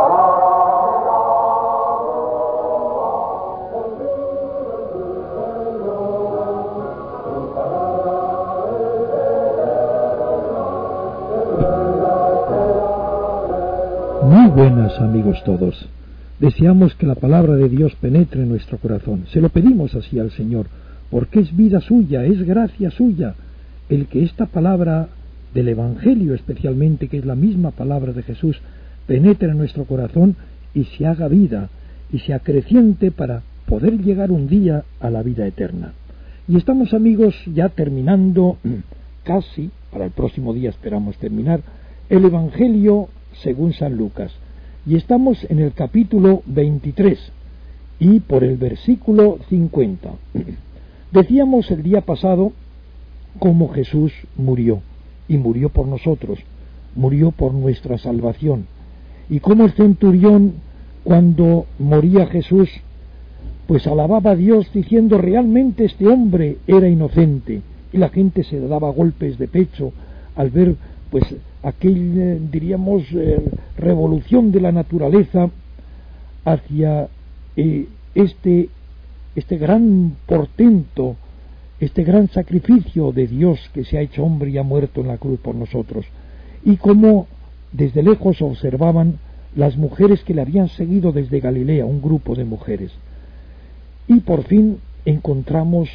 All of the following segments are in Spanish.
Muy buenas, amigos todos. Deseamos que la palabra de Dios penetre en nuestro corazón. Se lo pedimos así al Señor, porque es vida suya, es gracia suya, el que esta palabra del Evangelio especialmente, que es la misma palabra de Jesús, penetre en nuestro corazón y se haga vida, y se acreciente para poder llegar un día a la vida eterna. Y estamos, amigos, ya terminando, casi, para el próximo día esperamos terminar, el Evangelio según San Lucas. Y estamos en el capítulo 23 y por el versículo 50. Decíamos el día pasado cómo Jesús murió, y murió por nosotros, murió por nuestra salvación, y cómo el centurión, cuando moría Jesús, pues alababa a Dios diciendo: realmente este hombre era inocente, y la gente se daba golpes de pecho al ver pues aquel, diríamos, revolución de la naturaleza hacia este gran portento, este gran sacrificio de Dios que se ha hecho hombre y ha muerto en la cruz por nosotros, y cómo desde lejos observaban las mujeres que le habían seguido desde Galilea, un grupo de mujeres. Y por fin encontramos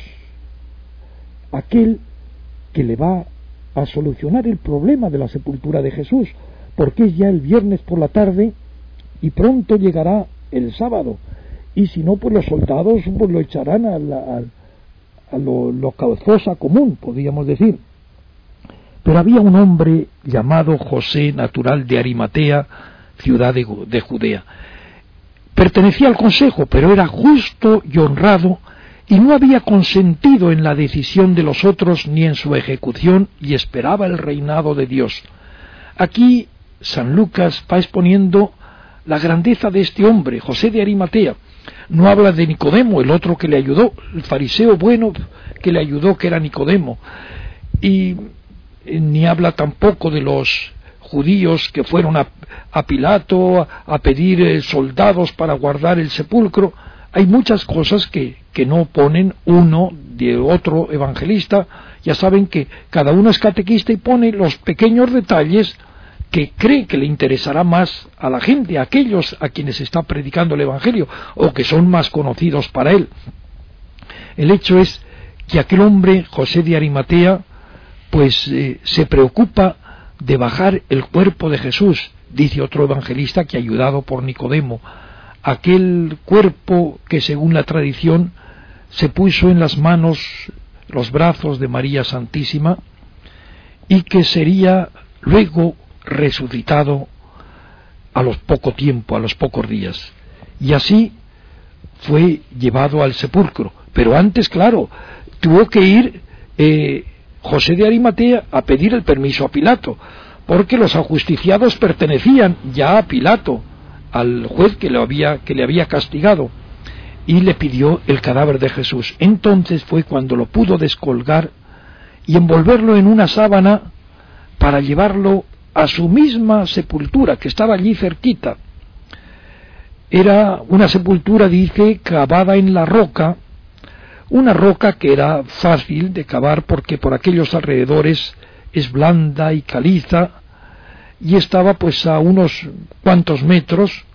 aquel que le va a solucionar el problema de la sepultura de Jesús, porque es ya el viernes por la tarde y pronto llegará el sábado, y si no, pues los soldados pues lo echarán a lo fosa común, podríamos decir. Pero había un hombre llamado José, natural de Arimatea, ciudad de Judea. Pertenecía al consejo, pero era justo y honrado, y no había consentido en la decisión de los otros ni en su ejecución, y esperaba el reinado de Dios. Aquí San Lucas va exponiendo la grandeza de este hombre, José de Arimatea. No habla de Nicodemo, el otro que le ayudó, el fariseo bueno que le ayudó, que era Nicodemo, y ni habla tampoco de los judíos que fueron a Pilato a pedir soldados para guardar el sepulcro. Hay muchas cosas que no ponen uno de otro evangelista. Ya saben que cada uno es catequista y pone los pequeños detalles que cree que le interesará más a la gente, a aquellos a quienes está predicando el Evangelio, o que son más conocidos para él. El hecho es que aquel hombre, José de Arimatea, pues se preocupa de bajar el cuerpo de Jesús, dice otro evangelista, que ayudado por Nicodemo, aquel cuerpo que según la tradición se puso en las manos, los brazos de María Santísima, y que sería luego resucitado a los poco tiempo, a los pocos días. Y así fue llevado al sepulcro. Pero antes, claro, tuvo que ir José de Arimatea a pedir el permiso a Pilato, porque los ajusticiados pertenecían ya a Pilato, al juez que le había castigado, y le pidió el cadáver de Jesús. Entonces fue cuando lo pudo descolgar y envolverlo en una sábana para llevarlo a su misma sepultura, que estaba allí cerquita. Era una sepultura, dice, cavada en la roca, una roca que era fácil de cavar porque por aquellos alrededores es blanda y caliza, y estaba pues a unos cuantos metros,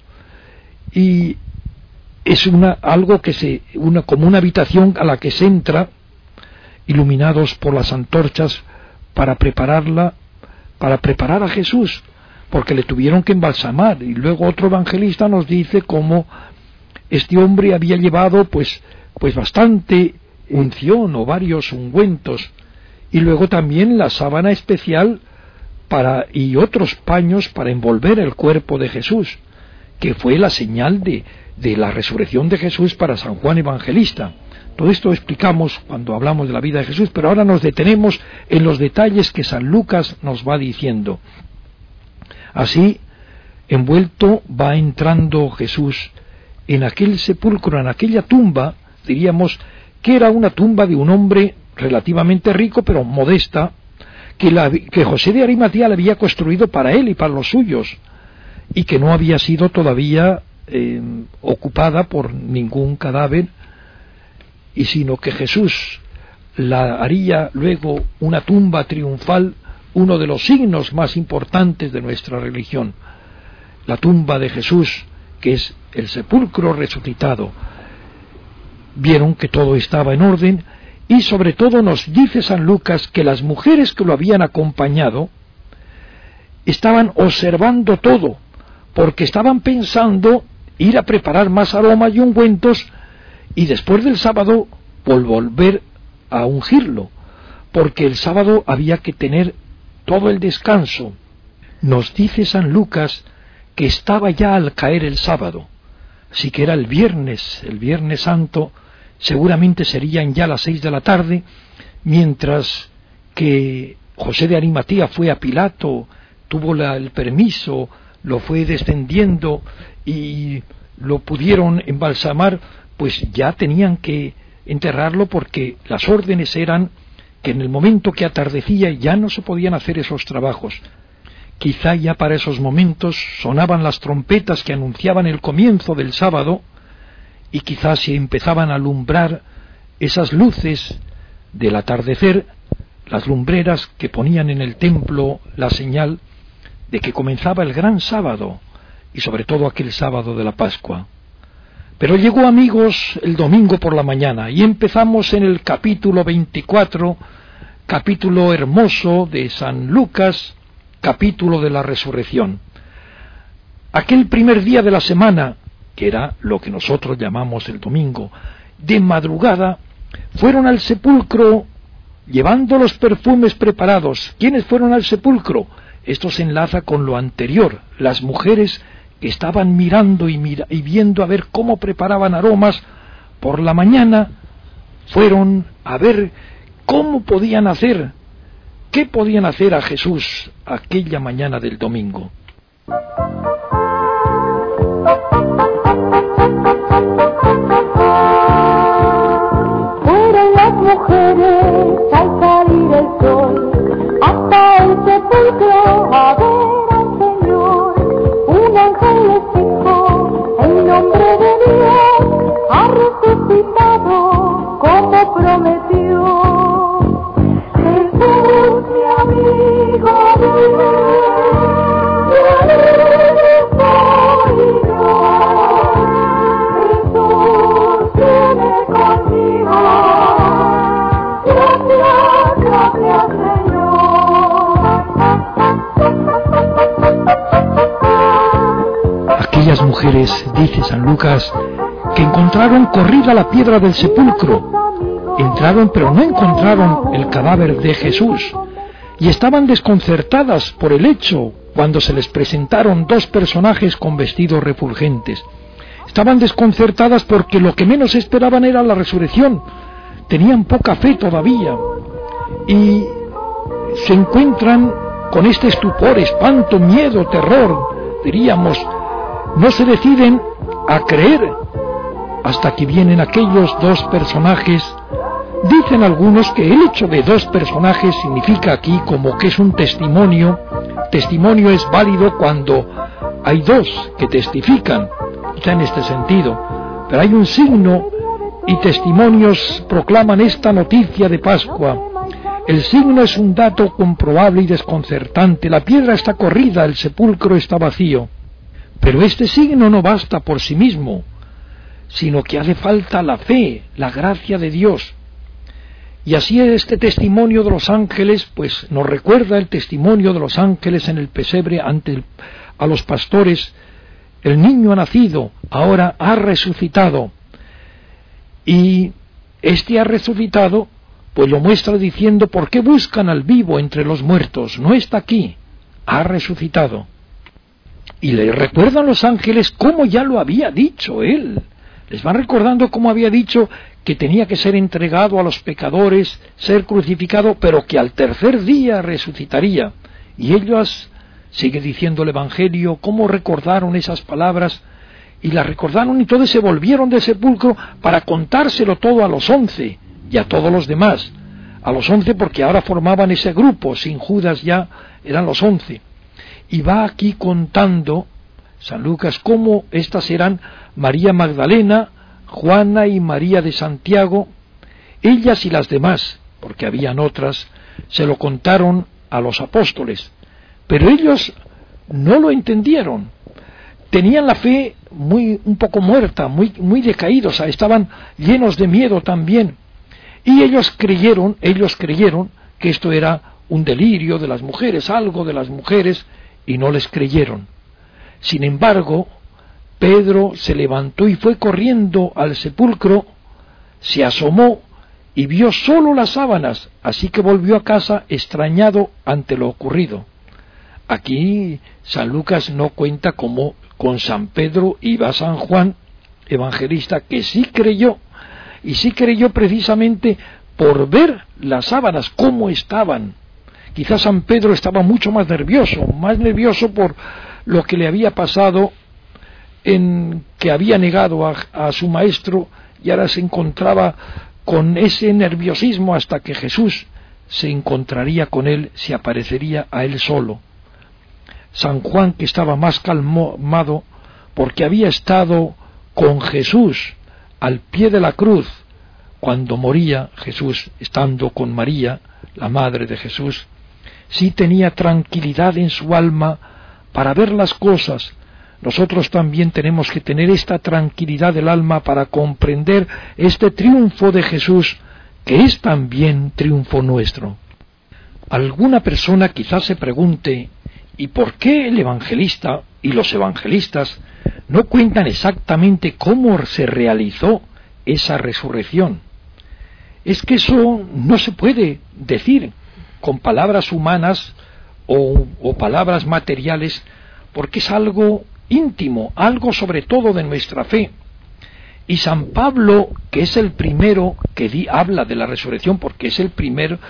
y es algo que como una habitación a la que se entra, iluminados por las antorchas, para preparar a Jesús, porque le tuvieron que embalsamar. Y luego otro evangelista nos dice cómo este hombre había llevado pues bastante unción o varios ungüentos, y luego también la sábana especial y otros paños para envolver el cuerpo de Jesús, que fue la señal de la resurrección de Jesús para San Juan Evangelista. Todo esto explicamos cuando hablamos de la vida de Jesús, pero ahora nos detenemos en los detalles que San Lucas nos va diciendo. Así, envuelto, va entrando Jesús en aquel sepulcro, en aquella tumba, diríamos que era una tumba de un hombre relativamente rico, pero modesta, que José de Arimatea la había construido para él y para los suyos. y que no había sido todavía ocupada por ningún cadáver, y sino que Jesús la haría luego una tumba triunfal, uno de los signos más importantes de nuestra religión, la tumba de Jesús, que es el sepulcro resucitado. Vieron que todo estaba en orden, y sobre todo nos dice San Lucas que las mujeres que lo habían acompañado estaban observando todo, porque estaban pensando ir a preparar más aromas y ungüentos, y después del sábado volver a ungirlo, porque el sábado había que tener todo el descanso. Nos dice San Lucas que estaba ya al caer el sábado, así que era el Viernes Santo, seguramente serían ya las 6 de la tarde, mientras que José de Arimatea fue a Pilato, tuvo el permiso, lo fue descendiendo y lo pudieron embalsamar, pues ya tenían que enterrarlo, porque las órdenes eran que en el momento que atardecía ya no se podían hacer esos trabajos. Quizá ya para esos momentos sonaban las trompetas que anunciaban el comienzo del sábado, y quizás se empezaban a alumbrar esas luces del atardecer, las lumbreras que ponían en el templo la señal de que comenzaba el gran sábado, y sobre todo aquel sábado de la Pascua. Pero llegó, amigos, el domingo por la mañana, y empezamos en el capítulo 24, capítulo hermoso de San Lucas, capítulo de la resurrección. Aquel primer día de la semana, que era lo que nosotros llamamos el domingo, de madrugada, fueron al sepulcro llevando los perfumes preparados. ¿Quiénes fueron al sepulcro? Esto se enlaza con lo anterior, las mujeres que estaban mirando y viendo a ver cómo preparaban aromas. Por la mañana fueron a ver cómo podían hacer, qué podían hacer a Jesús aquella mañana del domingo. Fueron las mujeres al salir el sol hasta el sepulcro a ver al Señor. Un ángel les dijo: en nombre de Dios ha resucitado como prometió. Jesús, mi amigo, Aquellas mujeres, dice San Lucas, que encontraron corrida la piedra del sepulcro, entraron pero no encontraron el cadáver de Jesús, y estaban desconcertadas por el hecho cuando se les presentaron dos personajes con vestidos refulgentes. Estaban desconcertadas porque lo que menos esperaban era la resurrección, tenían poca fe todavía, y se encuentran con este estupor, espanto, miedo, terror, diríamos. No se deciden a creer hasta que vienen aquellos dos personajes. Dicen algunos que el hecho de dos personajes significa aquí como que es un testimonio. Testimonio es válido cuando hay dos que testifican, quizá en este sentido, pero hay un signo y testimonios proclaman esta noticia de Pascua. El signo es un dato comprobable y desconcertante. La piedra está corrida, el sepulcro está vacío. Pero este signo no basta por sí mismo, sino que hace falta la fe, la gracia de Dios. Y así este testimonio de los ángeles, pues nos recuerda el testimonio de los ángeles en el pesebre a los pastores. El niño ha nacido, ahora ha resucitado. Y este ha resucitado, pues lo muestra diciendo: ¿por qué buscan al vivo entre los muertos? No está aquí, ha resucitado. Y le recuerdan los ángeles cómo ya lo había dicho él. Les van recordando cómo había dicho que tenía que ser entregado a los pecadores, ser crucificado, pero que al tercer día resucitaría. Y ellos, sigue diciendo el Evangelio, cómo recordaron esas palabras, y las recordaron, y entonces se volvieron del sepulcro para contárselo todo a los 11 y a todos los demás. A los 11 porque ahora formaban ese grupo, sin Judas ya eran los 11. Y va aquí contando San Lucas, cómo estas eran María Magdalena, Juana y María de Santiago. Ellas y las demás, porque habían otras, se lo contaron a los apóstoles, pero ellos no lo entendieron. Tenían la fe un poco muerta, muy decaídos, estaban llenos de miedo también. Y ellos creyeron que esto era un delirio de las mujeres, algo de las mujeres, y no les creyeron. Sin embargo, Pedro se levantó y fue corriendo al sepulcro, se asomó y vio solo las sábanas, así que volvió a casa extrañado ante lo ocurrido. Aquí San Lucas no cuenta cómo con San Pedro iba San Juan, evangelista, que sí creyó, y sí creyó precisamente por ver las sábanas, cómo estaban. Quizás San Pedro estaba mucho más nervioso por lo que le había pasado, en que había negado a su maestro, y ahora se encontraba con ese nerviosismo hasta que Jesús se encontraría con él, se aparecería a él solo. San Juan, que estaba más calmado porque había estado con Jesús al pie de la cruz cuando moría Jesús, estando con María, la madre de Jesús, sí tenía tranquilidad en su alma para ver las cosas. Nosotros también tenemos que tener esta tranquilidad del alma para comprender este triunfo de Jesús, que es también triunfo nuestro. Alguna persona quizás se pregunte, ¿y por qué el evangelista y los evangelistas no cuentan exactamente cómo se realizó esa resurrección? Es que eso no se puede decir con palabras humanas o palabras materiales, porque es algo íntimo, algo sobre todo de nuestra fe. Y San Pablo, que es el primero que habla de la resurrección, porque es el primero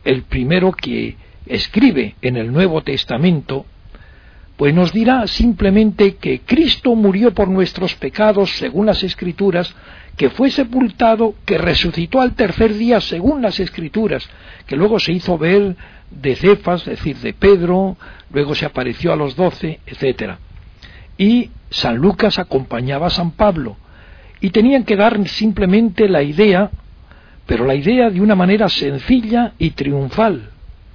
que escribe en el Nuevo Testamento, pues nos dirá simplemente que Cristo murió por nuestros pecados según las Escrituras, que fue sepultado, que resucitó al tercer día según las Escrituras, que luego se hizo ver de Cefas, es decir, de Pedro, luego se apareció a los 12, etc. Y San Lucas acompañaba a San Pablo, y tenían que dar simplemente la idea, pero la idea de una manera sencilla y triunfal.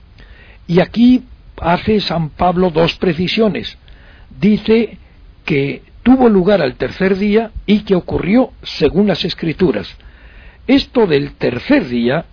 Y aquí hace San Pablo dos precisiones. Dice que tuvo lugar al tercer día y que ocurrió según las Escrituras. Esto del tercer día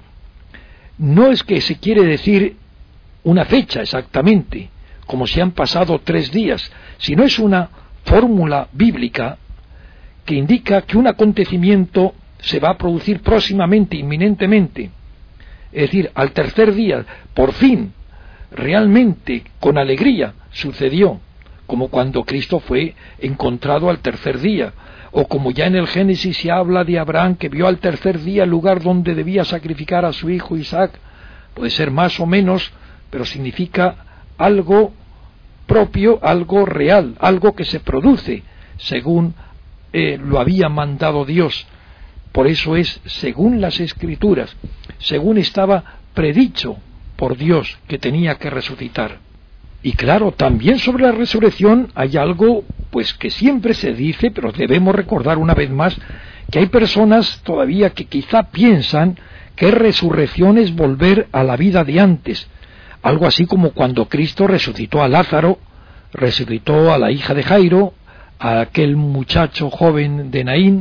no es que se quiere decir una fecha exactamente, como si han pasado 3 días, sino es una fórmula bíblica que indica que un acontecimiento se va a producir próximamente, inminentemente. Es decir, al tercer día, por fin, realmente, con alegría, sucedió, como cuando Cristo fue encontrado al tercer día, o como ya en el Génesis se habla de Abraham, que vio al tercer día el lugar donde debía sacrificar a su hijo Isaac. Puede ser más o menos, pero significa algo propio, algo real, algo que se produce según lo había mandado Dios. Por eso es según las Escrituras, según estaba predicho por Dios que tenía que resucitar. Y claro, también sobre la resurrección hay algo pues que siempre se dice, pero debemos recordar una vez más que hay personas todavía que quizá piensan que resurrección es volver a la vida de antes, algo así como cuando Cristo resucitó a Lázaro, resucitó a la hija de Jairo, a aquel muchacho joven de Naín.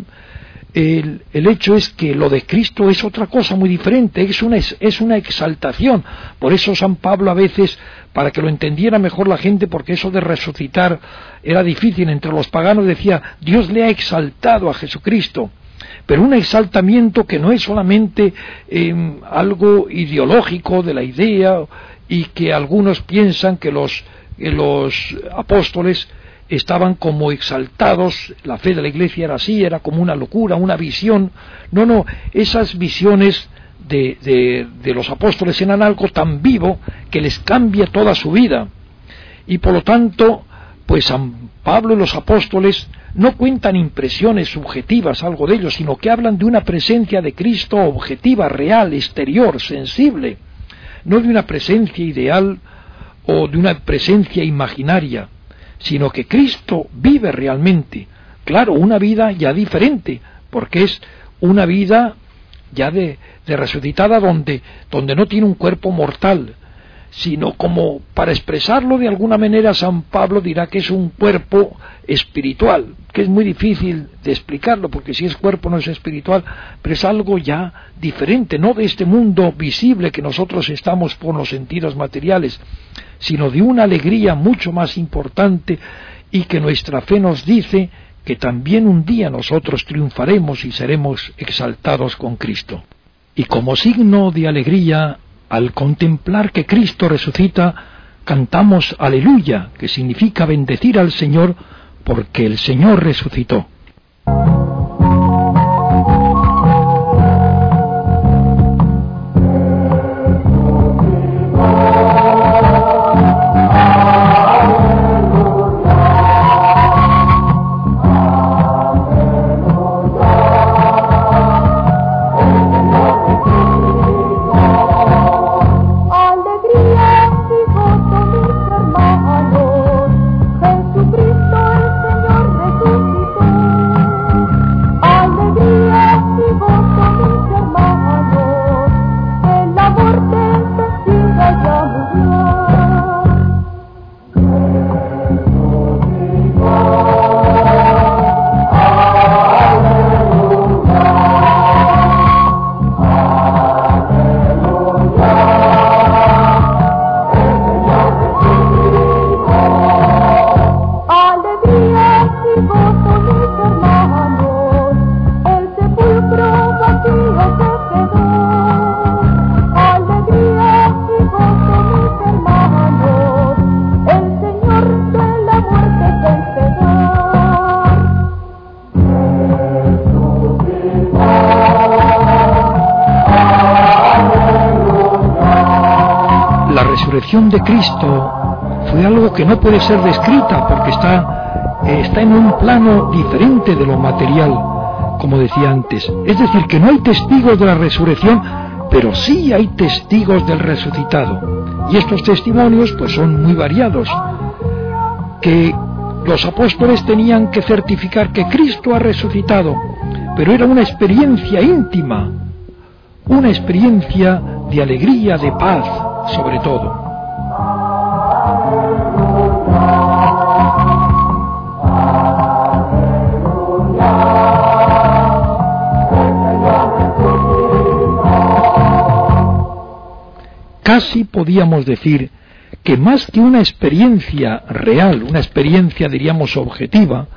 El hecho es que lo de Cristo es otra cosa muy diferente, es una exaltación. Por eso San Pablo a veces, para que lo entendiera mejor la gente, porque eso de resucitar era difícil entre los paganos, decía, Dios le ha exaltado a Jesucristo. Pero un exaltamiento que no es solamente algo ideológico de la idea, y que algunos piensan que los apóstoles estaban como exaltados, la fe de la Iglesia era así, era como una locura, una visión. No, esas visiones de los apóstoles eran algo tan vivo que les cambia toda su vida. Y por lo tanto, pues San Pablo y los apóstoles no cuentan impresiones subjetivas, algo de ellos, sino que hablan de una presencia de Cristo objetiva, real, exterior, sensible, no de una presencia ideal o de una presencia imaginaria, sino que Cristo vive realmente. Claro, una vida ya diferente, porque es una vida ya de resucitada donde no tiene un cuerpo mortal, sino, como para expresarlo de alguna manera, San Pablo dirá que es un cuerpo espiritual, que es muy difícil de explicarlo, porque si es cuerpo no es espiritual, pero es algo ya diferente, no de este mundo visible que nosotros estamos por los sentidos materiales, sino de una alegría mucho más importante, y que nuestra fe nos dice que también un día nosotros triunfaremos y seremos exaltados con Cristo. Y como signo de alegría, al contemplar que Cristo resucita, cantamos Aleluya, que significa bendecir al Señor, porque el Señor resucitó. La resurrección de Cristo fue algo que no puede ser descrita, porque está en un plano diferente de lo material, como decía antes. Es decir, que no hay testigos de la resurrección, pero sí hay testigos del resucitado. Y estos testimonios pues son muy variados. Que los apóstoles tenían que certificar que Cristo ha resucitado, pero era una experiencia íntima, una experiencia de alegría, de paz, sobre todo. Casi podíamos decir que más que una experiencia real, una experiencia, diríamos, objetiva,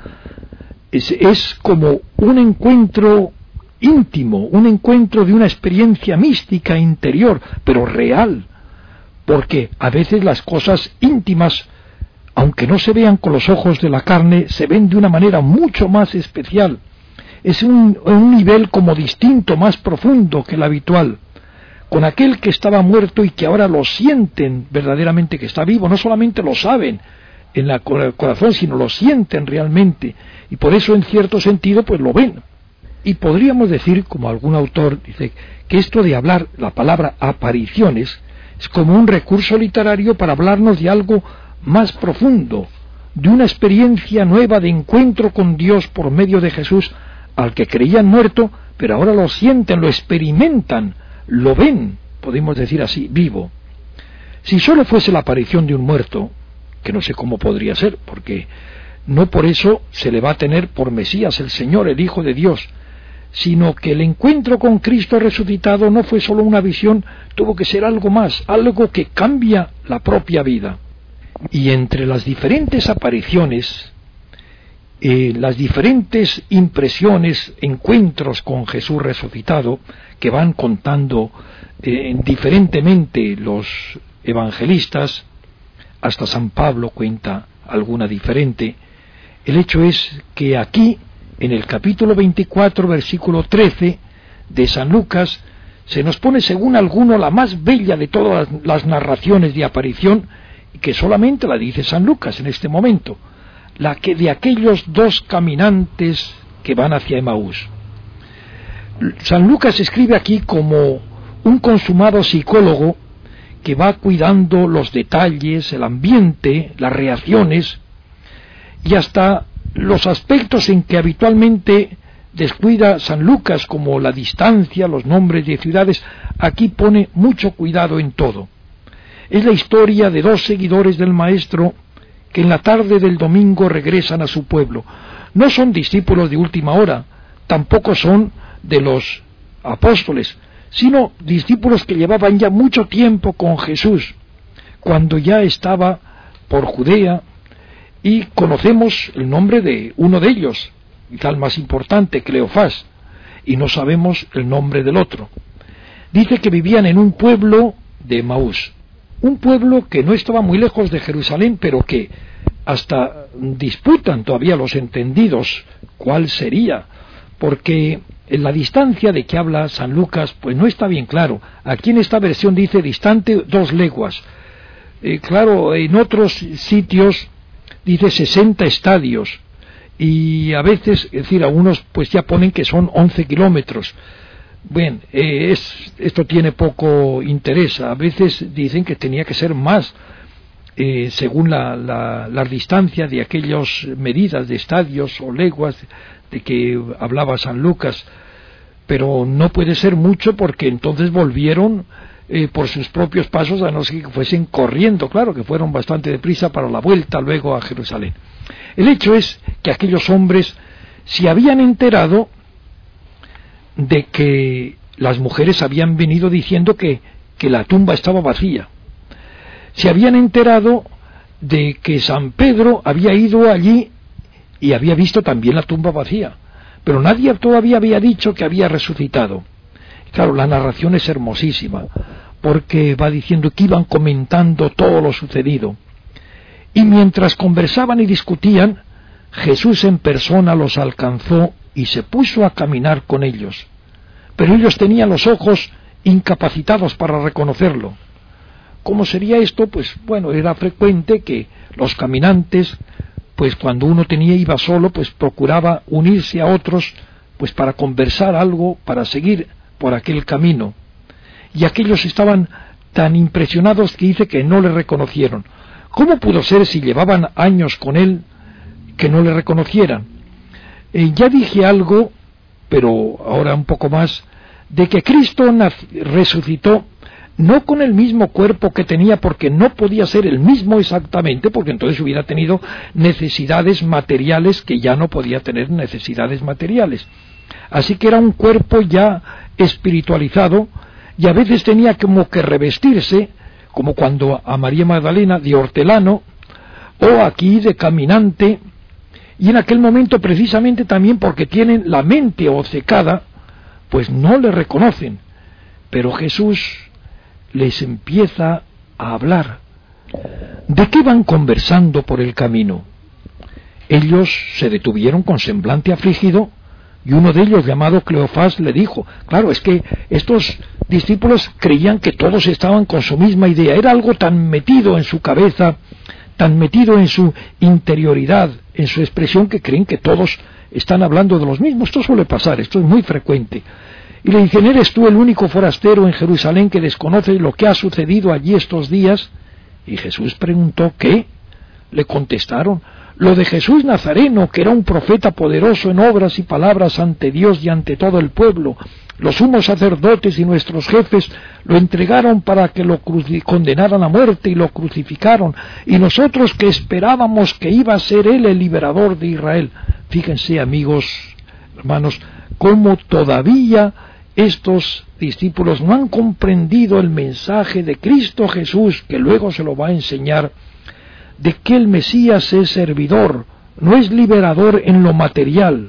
es como un encuentro íntimo, un encuentro de una experiencia mística interior, pero real, porque a veces las cosas íntimas, aunque no se vean con los ojos de la carne, se ven de una manera mucho más especial. Es un nivel como distinto, más profundo que el habitual, con aquel que estaba muerto y que ahora lo sienten verdaderamente que está vivo. No solamente lo saben con el corazón, sino lo sienten realmente, y por eso en cierto sentido pues lo ven. Y podríamos decir, como algún autor dice, que esto de hablar la palabra apariciones es como un recurso literario para hablarnos de algo más profundo, de una experiencia nueva de encuentro con Dios por medio de Jesús, al que creían muerto, pero ahora lo sienten, lo experimentan, lo ven, podemos decir así, vivo. Si solo fuese la aparición de un muerto, que no sé cómo podría ser, porque no por eso se le va a tener por Mesías, el Señor, el Hijo de Dios, sino que el encuentro con Cristo resucitado no fue solo una visión, tuvo que ser algo más, algo que cambia la propia vida. Y entre las diferentes apariciones, las diferentes impresiones, encuentros con Jesús resucitado, que van contando diferentemente los evangelistas, hasta San Pablo cuenta alguna diferente, el hecho es que aquí, en el capítulo 24, versículo 13 de San Lucas, se nos pone según alguno la más bella de todas las narraciones de aparición, y que solamente la dice San Lucas en este momento, la que de aquellos dos caminantes que van hacia Emaús. San Lucas escribe aquí como un consumado psicólogo que va cuidando los detalles, el ambiente, las reacciones, y hasta los aspectos en que habitualmente descuida San Lucas, como la distancia, los nombres de ciudades, aquí pone mucho cuidado en todo. Es la historia de dos seguidores del Maestro que en la tarde del domingo regresan a su pueblo. No son discípulos de última hora, tampoco son de los apóstoles, sino discípulos que llevaban ya mucho tiempo con Jesús, cuando ya estaba por Judea, y conocemos el nombre de uno de ellos, quizá el más importante, Cleofás, y no sabemos el nombre del otro. Dice que vivían en un pueblo de Emaús, un pueblo que no estaba muy lejos de Jerusalén, pero que hasta disputan todavía los entendidos cuál sería, porque en la distancia de que habla San Lucas pues no está bien claro. Aquí en esta versión dice distante 2 leguas. Claro, en otros sitios dice 60 estadios, y a veces, es decir, algunos pues ya ponen que son 11 kilómetros. Bien, esto tiene poco interés. A veces dicen que tenía que ser más, según la distancia de aquellas medidas de estadios o leguas de que hablaba San Lucas, pero no puede ser mucho, porque entonces volvieron por sus propios pasos, a no ser que fuesen corriendo. Claro que fueron bastante deprisa para la vuelta luego a Jerusalén. El hecho es que aquellos hombres se habían enterado de que las mujeres habían venido diciendo que la tumba estaba vacía. Se habían enterado de que San Pedro había ido allí y había visto también la tumba vacía, pero nadie todavía había dicho que había resucitado. Claro, la narración es hermosísima, porque va diciendo que iban comentando todo lo sucedido, y mientras conversaban y discutían, Jesús en persona los alcanzó y se puso a caminar con ellos, pero ellos tenían los ojos incapacitados para reconocerlo. ¿Cómo sería esto? Pues bueno, era frecuente que los caminantes, pues cuando uno iba solo, pues procuraba unirse a otros, pues para conversar algo, para seguir por aquel camino, y aquellos estaban tan impresionados que dice que no le reconocieron. ¿Cómo pudo ser, si llevaban años con él, que no le reconocieran? Ya dije algo, pero ahora un poco más, de que Cristo resucitó no con el mismo cuerpo que tenía, porque no podía ser el mismo exactamente, porque entonces hubiera tenido necesidades materiales que ya no podía tener necesidades materiales. Así que era un cuerpo ya espiritualizado, y a veces tenía como que revestirse, como cuando a María Magdalena, de hortelano, o aquí de caminante, y en aquel momento precisamente también porque tienen la mente obcecada, pues no le reconocen, pero Jesús les empieza a hablar. ¿De qué van conversando por el camino? Ellos se detuvieron con semblante afligido, y uno de ellos, llamado Cleofás, le dijo, claro, es que estos discípulos creían que todos estaban con su misma idea, era algo tan metido en su cabeza, tan metido en su interioridad, en su expresión, que creen que todos están hablando de los mismos. Esto suele pasar, esto es muy frecuente. Y le dicen, ¿eres tú el único forastero en Jerusalén que desconoce lo que ha sucedido allí estos días? Y Jesús preguntó, ¿qué? Le contestaron, lo de Jesús Nazareno, que era un profeta poderoso en obras y palabras ante Dios y ante todo el pueblo. Los sumos sacerdotes y nuestros jefes lo entregaron para que lo condenaran a muerte y lo crucificaron, y nosotros que esperábamos que iba a ser él el liberador de Israel. Fíjense, amigos, hermanos, cómo todavía estos discípulos no han comprendido el mensaje de Cristo Jesús, que luego se lo va a enseñar, de que el Mesías es servidor, no es liberador en lo material.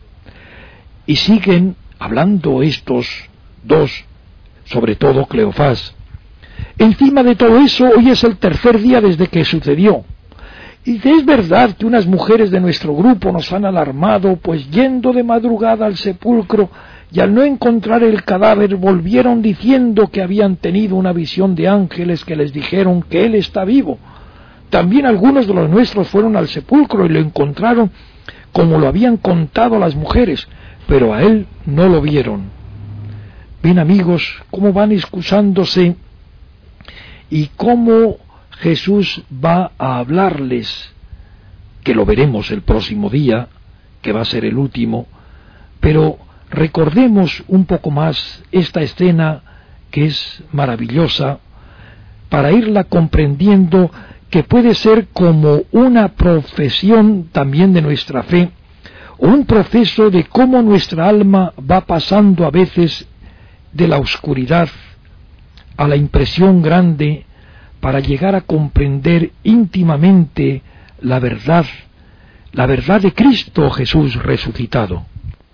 Y siguen hablando estos dos, sobre todo Cleofás. Encima de todo eso, hoy es el 3er día desde que sucedió. Y es verdad que unas mujeres de nuestro grupo nos han alarmado, pues yendo de madrugada al sepulcro y al no encontrar el cadáver, volvieron diciendo que habían tenido una visión de ángeles que les dijeron que él está vivo. También algunos de los nuestros fueron al sepulcro y lo encontraron como lo habían contado las mujeres, pero a él no lo vieron. Ven, amigos, cómo van excusándose y cómo Jesús va a hablarles que lo veremos el próximo día, que va a ser el último, pero recordemos un poco más esta escena que es maravillosa, para irla comprendiendo, que puede ser como una profesión también de nuestra fe, o un proceso de cómo nuestra alma va pasando a veces de la oscuridad a la impresión grande, para llegar a comprender íntimamente la verdad de Cristo Jesús resucitado.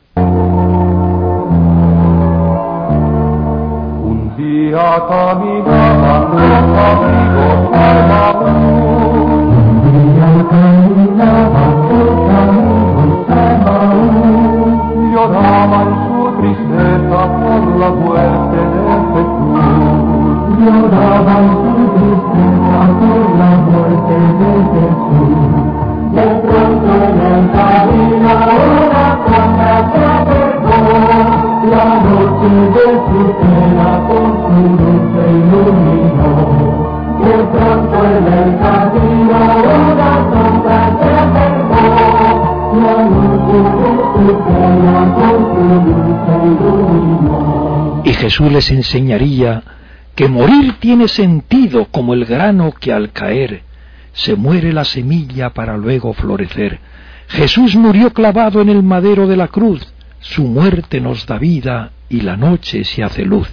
Un día caminaban los amigos al Maús. Un día caminaban los amigos al Maús. Lloraban su tristeza por la muerte de Jesús. Lloraban su tristeza por la muerte de Jesús. De pronto en el camino una sombra se acercó. La noche de su cena con su luz se iluminó. De pronto en el camino una sombra se acercó. La noche de su cena con su luz se iluminó. Y Jesús les enseñaría que morir tiene sentido como el grano que al caer se muere la semilla para luego florecer. Jesús murió clavado en el madero de la cruz, su muerte nos da vida y la noche se hace luz.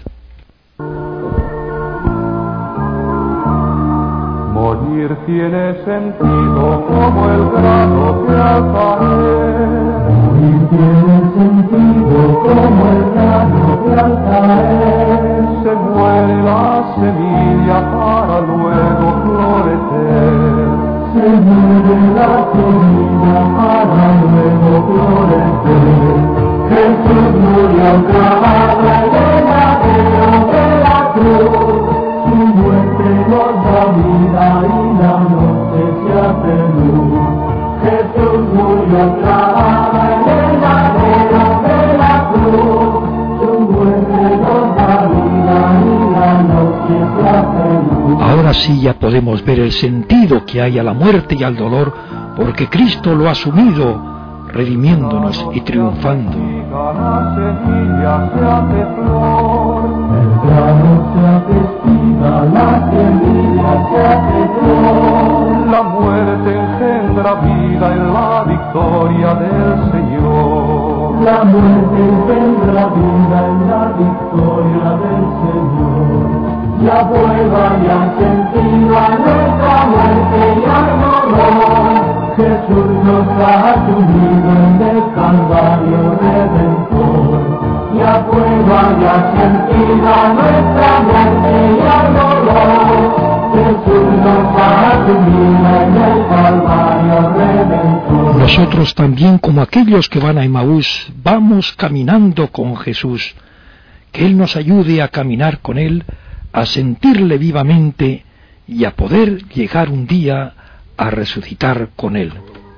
Morir tiene sentido como el grano que al caer. Morir tiene sentido como el grano que al caer. Se muere la semilla para luego florecer. Se muere la semilla para luego florecer. Jesús murió clavado en el madero de la cruz. Su muerte nos da vida y la noche se hace luz. Jesús murió clavado en el madero de la cruz. Su muerte nos da vida y la noche se hace luz. Ahora sí ya podemos ver el sentido que hay a la muerte y al dolor, porque Cristo lo ha asumido, redimiéndonos y triunfando. La semilla se hace flor, el grano se hace espiga, la semilla se hace flor. La muerte engendra vida en la victoria del Señor. La muerte engendra vida en la victoria del Señor. La prueba y al sentido a nuestra muerte y al dolor. Jesús nos ha asumido en el Calvario Redentor. Y a prueba y al sentido a nuestra muerte y al dolor. Jesús nos ha asumido en el Calvario Redentor. Nosotros también, como aquellos que van a Emaús, vamos caminando con Jesús. Que Él nos ayude a caminar con Él, a sentirle vivamente y a poder llegar un día a resucitar con Él.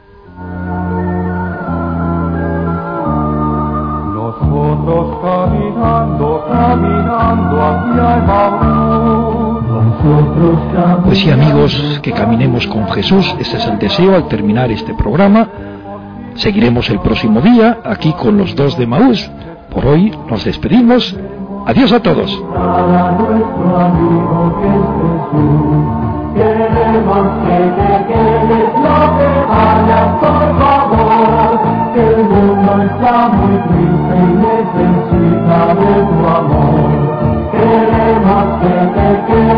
Nosotros caminando hacia Emaús. Pues sí, amigos, que caminemos con Jesús. Ese es el deseo al terminar este programa. Seguiremos el próximo día aquí con los dos de Emaús. Por hoy nos despedimos. Adiós a todos. Queremos que te quedes, no te vayas, por favor. Que el mundo está muy triste y necesita de tu amor. Queremos que te quedes.